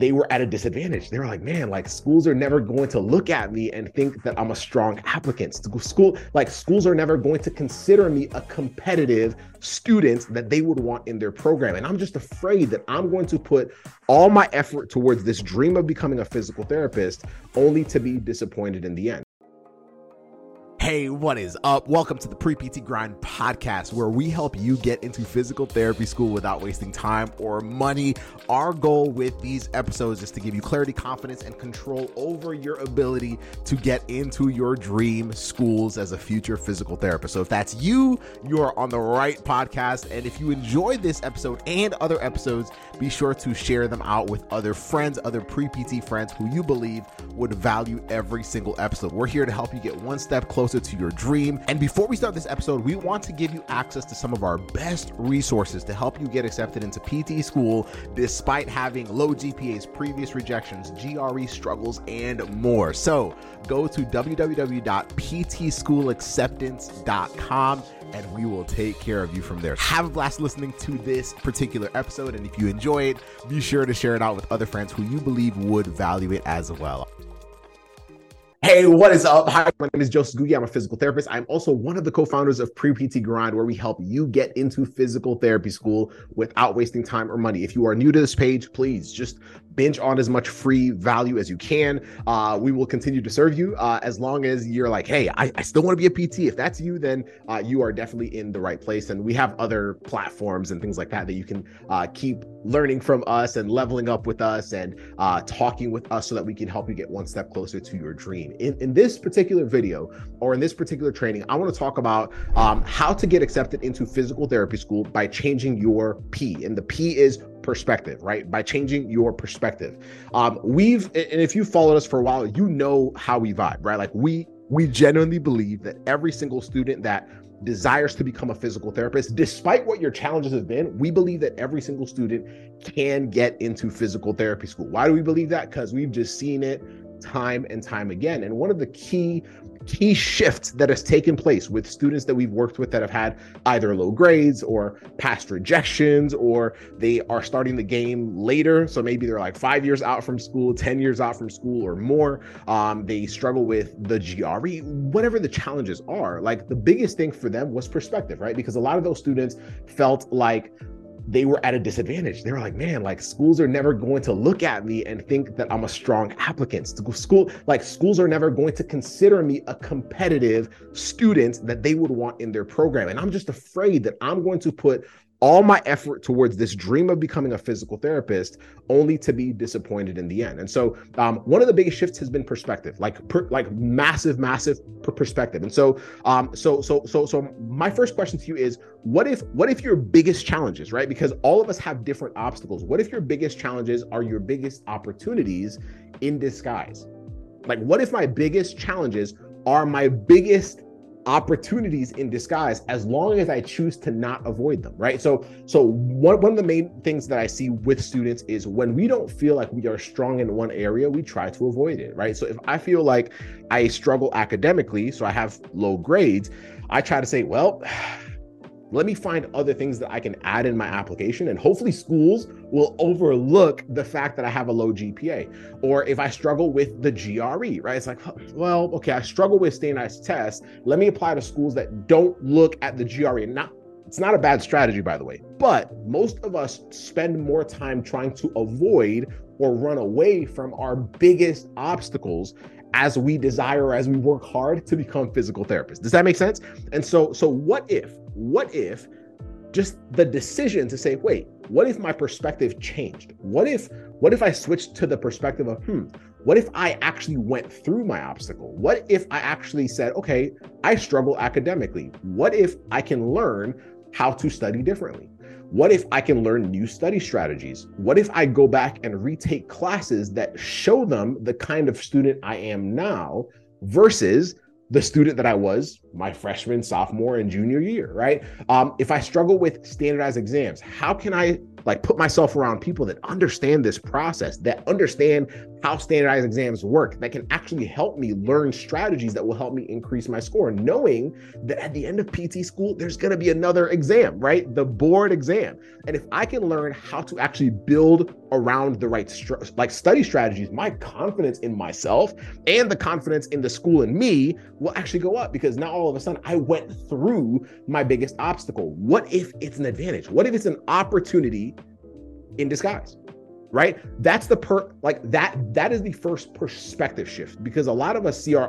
they were at a disadvantage. They were like, man, like schools are never going to look at me and think that I'm a strong applicant. Schools are never going to consider me a competitive student that they would want in their program. And I'm just afraid that I'm going to put all my effort towards this dream of becoming a physical therapist only to be disappointed in the end. Hey, what is up? Welcome to the Pre-PT Grind podcast, where we help you get into physical therapy school without wasting time or money. Our goal with these episodes is to give you clarity, confidence, and control over your ability to get into your dream schools as a future physical therapist. So if that's you, you are on the right podcast. And if you enjoyed this episode and other episodes, be sure to share them out with other friends, other pre-PT friends who you believe would value every single episode. We're here to help you get one step closer to your dream. And before we start this episode, we want to give you access to some of our best resources to help you get accepted into PT school despite having low GPAs, previous rejections, GRE struggles, and more. So go to www.ptschoolacceptance.com and we will take care of you from there. Have a blast listening to this particular episode. And if you enjoy it, be sure to share it out with other friends who you believe would value it as well. Hey, what is up? Hi, my name is Joseph Gugi. I'm a physical therapist. I'm also one of the co-founders of Pre-PT Grind, where we help you get into physical therapy school without wasting time or money. If you are new to this page, please just binge on as much free value as you can. We will continue to serve you as long as you're like, hey, I still want to be a PT. If that's you, then you are definitely in the right place. And we have other platforms and things like that that you can keep learning from us and leveling up with us and talking with us so that we can help you get one step closer to your dream. In this particular video or in this particular training, I want to talk about how to get accepted into physical therapy school by changing your P. And the P is perspective, right? By changing your perspective. And if you followed us for a while, you know how we vibe, right? Like we genuinely believe that every single student that desires to become a physical therapist, despite what your challenges have been, we believe that every single student can get into physical therapy school. Why do we believe that? Because we've just seen it time and time again. And one of the key shifts that has taken place with students that we've worked with that have had either low grades or past rejections, or they are starting the game later. So maybe they're like 5 years out from school, 10 years out from school or more. They struggle with the GRE, whatever the challenges are. Like the biggest thing for them was perspective, right? Because a lot of those students felt like they were at a disadvantage. They were like, man, like schools are never going to look at me and think that I'm a strong applicant. Schools are never going to consider me a competitive student that they would want in their program. And I'm just afraid that I'm going to put all my effort towards this dream of becoming a physical therapist only to be disappointed in the end. And so one of the biggest shifts has been perspective, massive perspective. And so my first question to you is, what if your biggest challenges, right? Because all of us have different obstacles. What if your biggest challenges are your biggest opportunities in disguise? Like, what if my biggest challenges are my biggest opportunities in disguise, as long as I choose to not avoid them, right? So one of the main things that I see with students is when we don't feel like we are strong in one area, we try to avoid it, right? So if I feel like I struggle academically, so I have low grades, I try to say, well, let me find other things that I can add in my application, and hopefully schools will overlook the fact that I have a low GPA. Or if I struggle with the GRE, right? It's like, well, okay, I struggle with standardized tests. Let me apply to schools that don't look at the GRE. Now, it's not a bad strategy, by the way, but most of us spend more time trying to avoid or run away from our biggest obstacles as we desire or as we work hard to become physical therapists. Does that make sense? And so what if just the decision to say, wait, what if my perspective changed? What if I switched to the perspective of, what if I actually went through my obstacle? What if I actually said, okay, I struggle academically. What if I can learn how to study differently? What if I can learn new study strategies? What if I go back and retake classes that show them the kind of student I am now versus the student that I was my freshman, sophomore, and junior year, right? If I struggle with standardized exams, how can I like put myself around people that understand this process, that understand how standardized exams work, that can actually help me learn strategies that will help me increase my score, knowing that at the end of PT school, there's going to be another exam, right? The board exam. And if I can learn how to actually build around the right study strategies, my confidence in myself and the confidence in the school and me will actually go up, because now all of a sudden I went through my biggest obstacle. What if it's an advantage? What if it's an opportunity in disguise? Right? That's the that is the first perspective shift, because a lot of us see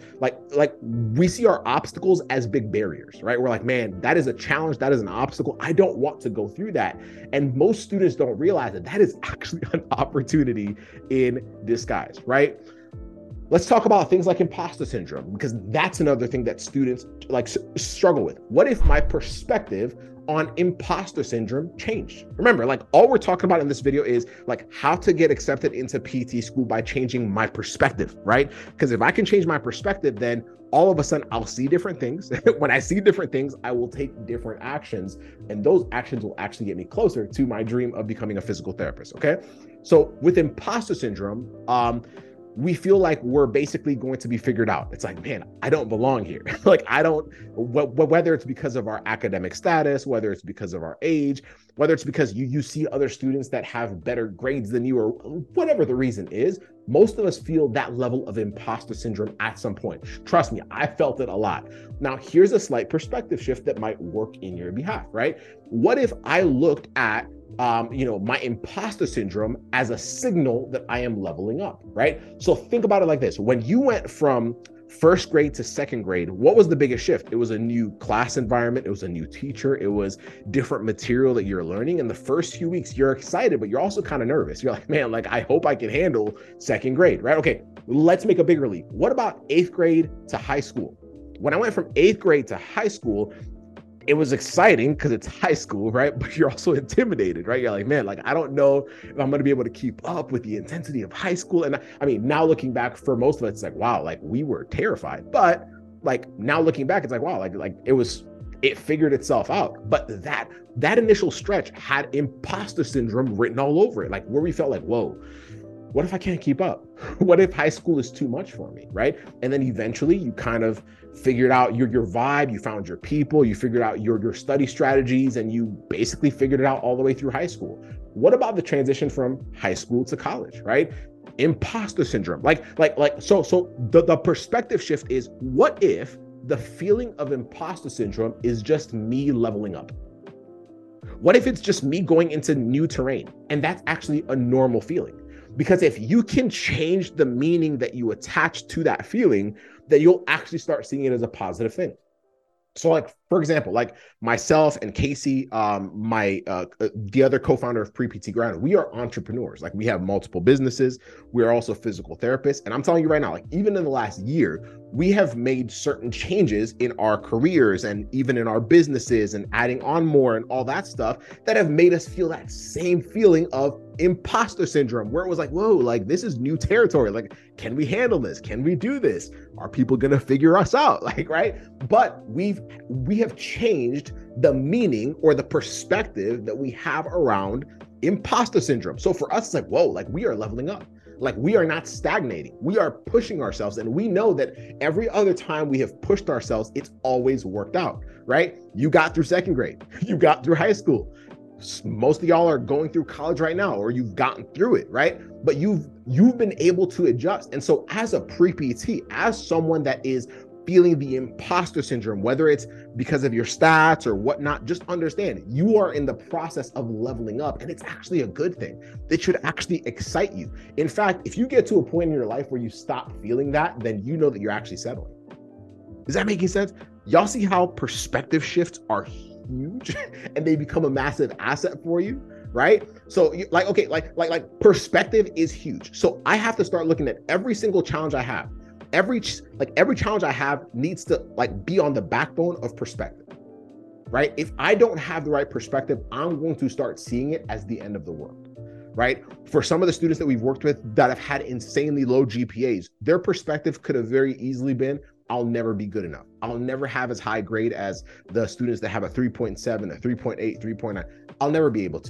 we see our obstacles as big barriers, right? We're like, man, that is a challenge, that is an obstacle, I don't want to go through that. And most students don't realize that that is actually an opportunity in disguise, right? Let's talk about things like imposter syndrome, because that's another thing that students struggle with. What if my perspective on imposter syndrome changed? Remember, all we're talking about in this video is how to get accepted into PT school by changing my perspective, right? Because if I can change my perspective, then all of a sudden I'll see different things. When I see different things, I will take different actions, and those actions will actually get me closer to my dream of becoming a physical therapist, okay? So with imposter syndrome, we feel like we're basically going to be figured out. It's like, man, I don't belong here. Whether it's because of our academic status, whether it's because of our age, whether it's because you see other students that have better grades than you, or whatever the reason is, most of us feel that level of imposter syndrome at some point. Trust me, I felt it a lot. Now, here's a slight perspective shift that might work in your behalf, right? What if I looked at my imposter syndrome as a signal that I am leveling up, right? So think about it like this. When you went from first grade to second grade, what was the biggest shift? It was a new class environment. It was a new teacher. It was different material that you're learning. In the first few weeks, you're excited, but you're also kind of nervous. You're like, man, I hope I can handle second grade, right? Okay, let's make a bigger leap. What about 8th grade to high school? When I went from 8th grade to high school, it was exciting because it's high school, right? But you're also intimidated, right? You're like, man, I don't know if I'm going to be able to keep up with the intensity of high school. And I mean, now looking back, for most of us, it's wow, we were terrified. But now looking back, it's wow, it figured itself out. But that initial stretch had imposter syndrome written all over it, where we felt whoa, what if I can't keep up? What if high school is too much for me, right? And then eventually you kind of figured out your vibe, you found your people, you figured out your study strategies, and you basically figured it out all the way through high school. What about the transition from high school to college, right? Imposter syndrome. So the perspective shift is, what if the feeling of imposter syndrome is just me leveling up? What if it's just me going into new terrain, and that's actually a normal feeling? Because if you can change the meaning that you attach to that feeling, then you'll actually start seeing it as a positive thing. So for example, myself and Casey, the other co-founder of Pre-PT Grind, we are entrepreneurs. We have multiple businesses. We are also physical therapists. And I'm telling you right now, even in the last year, we have made certain changes in our careers and even in our businesses, and adding on more and all that stuff that have made us feel that same feeling of imposter syndrome, where it was whoa, this is new territory. Can we handle this? Can we do this? Are people going to figure us out? Right? But we have changed the meaning or the perspective that we have around imposter syndrome. So for us, it's whoa, we are leveling up. We are not stagnating. We are pushing ourselves. And we know that every other time we have pushed ourselves, it's always worked out, right? You got through second grade. You got through high school. Most of y'all are going through college right now, or you've gotten through it, right? But you've been able to adjust. And so as a pre-PT, as someone that is feeling the imposter syndrome, whether it's because of your stats or whatnot, just understand you are in the process of leveling up, and it's actually a good thing. It should actually excite you. In fact, if you get to a point in your life where you stop feeling that, then you know that you're actually settling. Is that making sense? Y'all see how perspective shifts are huge and they become a massive asset for you, right? So perspective is huge. So I have to start looking at every single challenge I have. Every challenge I have needs to be on the backbone of perspective, right? If I don't have the right perspective, I'm going to start seeing it as the end of the world, right? For some of the students that we've worked with that have had insanely low GPAs, their perspective could have very easily been, I'll never be good enough. I'll never have as high grade as the students that have a 3.7, a 3.8, 3.9. I'll never be able to.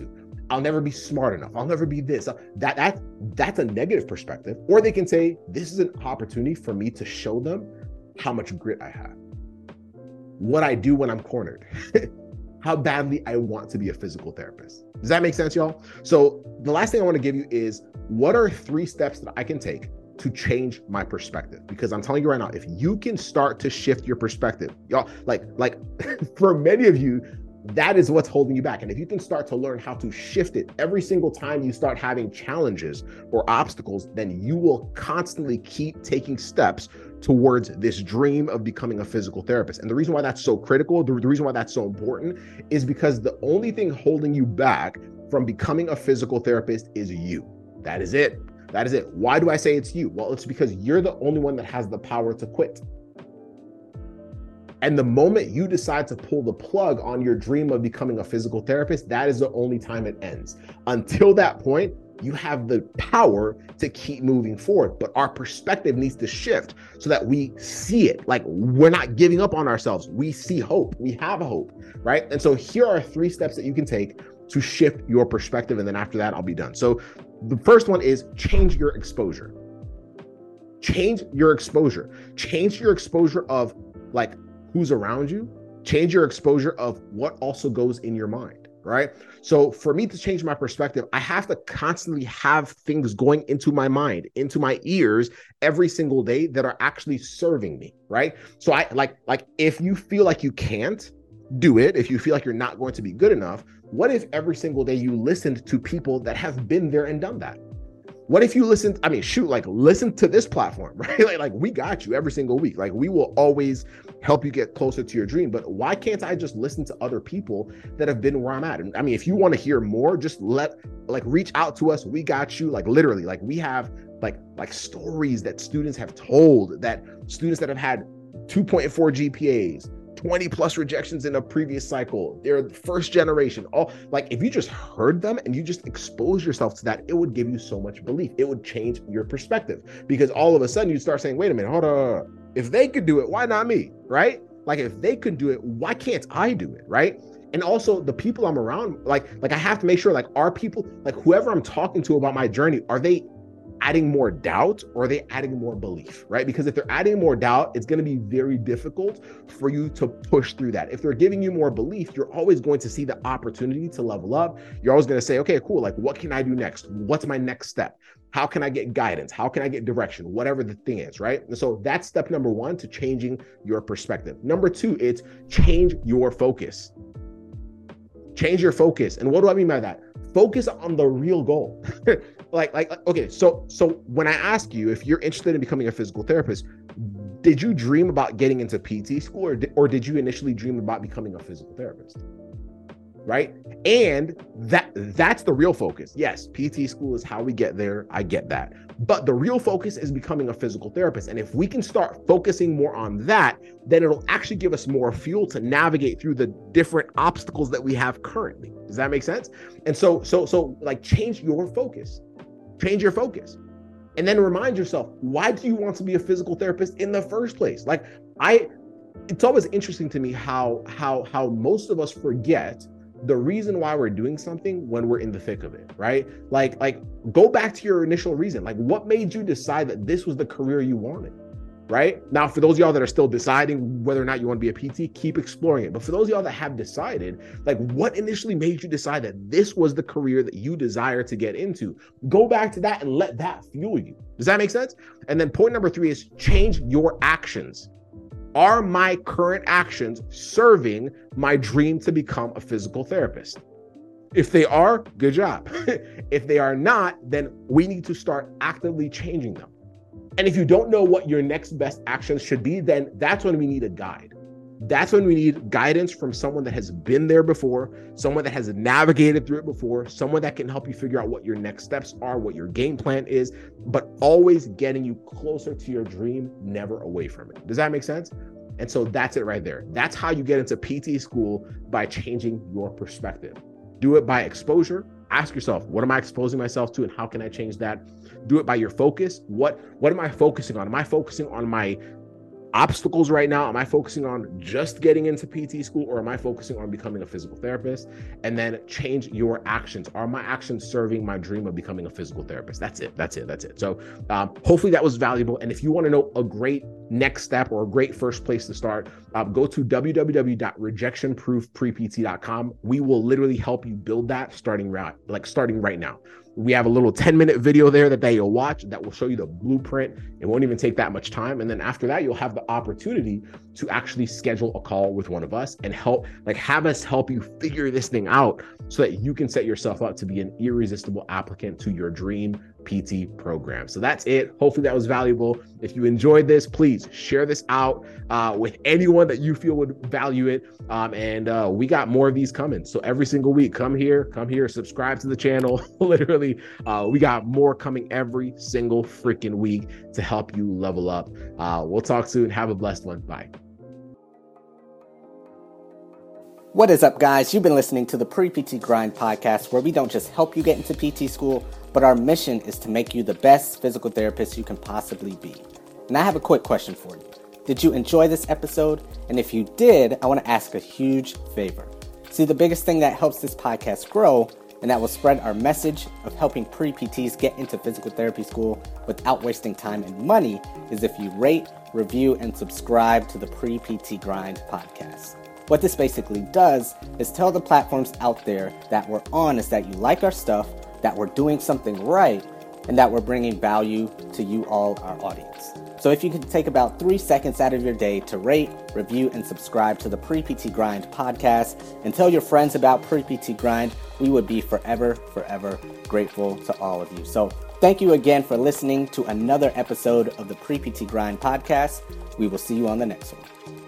I'll never be smart enough. I'll never be this. That's a negative perspective. Or they can say, this is an opportunity for me to show them how much grit I have, what I do when I'm cornered, how badly I want to be a physical therapist. Does that make sense, y'all? So the last thing I want to give you is, what are 3 steps that I can take to change my perspective? Because I'm telling you right now, if you can start to shift your perspective, y'all, like for many of you, that is what's holding you back. And if you can start to learn how to shift it every single time you start having challenges or obstacles, then you will constantly keep taking steps towards this dream of becoming a physical therapist. And the reason why that's so critical, the reason why that's so important, is because the only thing holding you back from becoming a physical therapist is you. That is it. That is it. Why do I say it's you? Well, it's because you're the only one that has the power to quit. And the moment you decide to pull the plug on your dream of becoming a physical therapist, that is the only time it ends. Until that point, you have the power to keep moving forward. But our perspective needs to shift so that we see it. Like, we're not giving up on ourselves. We see hope. We have a hope, right? And so here are 3 steps that you can take to shift your perspective. And then after that, I'll be done. So the first one is change your exposure. Change your exposure. Change your exposure of like who's around you. Change your exposure of what also goes in your mind, right? So for me to change my perspective, I have to constantly have things going into my mind, into my ears every single day that are actually serving me, right? So I like if you feel like you can't do it, if you feel like you're not going to be good enough, what if every single day you listened to people that have been there and done that? What if you listen to this platform, right? Like we got you every single week. Like we will always help you get closer to your dream. But why can't I just listen to other people that have been where I'm at? And I mean, if you want to hear more, just reach out to us. We got you. Like literally, like we have like stories that students have told, that students that have had 2.4 GPAs, 20 plus rejections in a previous cycle. They're first generation. All like, if you just heard them and you just expose yourself to that, it would give you so much belief. It would change your perspective, because all of a sudden you start saying, wait a minute, hold on. If they could do it, why not me? Right? Like if they could do it, why can't I do it? Right? And also the people I'm around, like I have to make sure, like, are people, like whoever I'm talking to about my journey, are they adding more doubt or are they adding more belief, right? Because if they're adding more doubt, it's going to be very difficult for you to push through that. If they're giving you more belief, you're always going to see the opportunity to level up. You're always going to say, okay, cool. Like, what can I do next? What's my next step? How can I get guidance? How can I get direction? Whatever the thing is, right? And so that's step number 1 to changing your perspective. Number 2, it's change your focus. Change your focus. And what do I mean by that? Focus on the real goal. Okay, so when I ask you if you're interested in becoming a physical therapist, did you dream about getting into PT school, or did you initially dream about becoming a physical therapist? Right? And that's the real focus. Yes, PT school is how we get there. I get that. But the real focus is becoming a physical therapist. And if we can start focusing more on that, then it'll actually give us more fuel to navigate through the different obstacles that we have currently. Does that make sense? And so like, change your focus. Change your focus. And then remind yourself, why do you want to be a physical therapist in the first place? Like, it's always interesting to me how most of us forget the reason why we're doing something when we're in the thick of it, right? Like go back to your initial reason. Like, what made you decide that this was the career you wanted, right? Now, for those of y'all that are still deciding whether or not you want to be a PT, keep exploring it. But for those of y'all that have decided, like, what initially made you decide that this was the career that you desire to get into? Go back to that and let that fuel you. Does that make sense? And then point number 3 is change your actions. Are my current actions serving my dream to become a physical therapist? If they are, good job. If they are not, then we need to start actively changing them. And if you don't know what your next best actions should be, then that's when we need a guide. That's when we need guidance from someone that has been there before, someone that has navigated through it before, someone that can help you figure out what your next steps are, what your game plan is, but always getting you closer to your dream, never away from it. Does that make sense? And so that's it right there. That's how you get into PT school, by changing your perspective. Do it by exposure. Ask yourself, what am I exposing myself to and how can I change that? Do it by your focus. What am I focusing on? Am I focusing on my obstacles right now? Am I focusing on just getting into PT school, or am I focusing on becoming a physical therapist? And then change your actions. Are my actions serving my dream of becoming a physical therapist? That's it. So hopefully that was valuable. And if you want to know a great next step or a great first place to start, go to www.rejectionproofprept.com. We will literally help you build that starting right now. We have a little 10-minute video there that you'll watch that will show you the blueprint. It won't even take that much time. And then after that, you'll have the opportunity to actually schedule a call with one of us and have us help you figure this thing out so that you can set yourself up to be an irresistible applicant to your dream PT program. So that's it. Hopefully that was valuable. If you enjoyed this, please share this out with anyone that you feel would value it. And we got more of these coming. So every single week, come here, subscribe to the channel. Literally, we got more coming every single freaking week to help you level up. We'll talk soon. Have a blessed one. Bye. What is up, guys? You've been listening to the Pre-PT Grind podcast, where we don't just help you get into PT school, but our mission is to make you the best physical therapist you can possibly be. And I have a quick question for you. Did you enjoy this episode? And if you did, I want to ask a huge favor. See, the biggest thing that helps this podcast grow and that will spread our message of helping pre-PTs get into physical therapy school without wasting time and money is if you rate, review, and subscribe to the Pre-PT Grind podcast. What this basically does is tell the platforms out there that we're on is that you like our stuff, that we're doing something right, and that we're bringing value to you all, our audience. So if you could take about 3 seconds out of your day to rate, review, and subscribe to the Pre-PT Grind podcast and tell your friends about Pre-PT Grind, we would be forever grateful to all of you. So thank you again for listening to another episode of the Pre-PT Grind podcast. We will see you on the next one.